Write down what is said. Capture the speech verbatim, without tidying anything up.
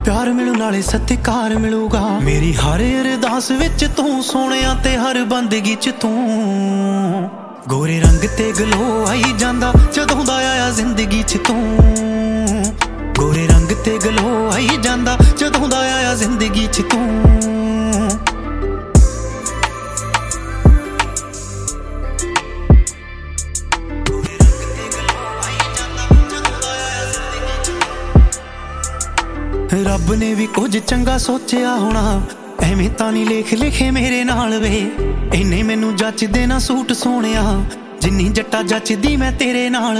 प्यार मिलू नाले सत्कार मिलूगा मेरी हर अरदास विच तू सोनिया ते हर बंदगी च तू गोरे रंग ते गलो आई जांदा जदों दा आया जिंदगी च तू गोरे रंग ते गलो आई जांदा जदों दा आया जिंदगी च तू रब ने भी कुछ चंगा सोचिया होना एवें तां नहीं लेख लिखे मेरे नाल वे इन्ने मैनू जचदे ना सूट सोहणिया जिन्नी जट्टा जचदी मैं तेरे नाल।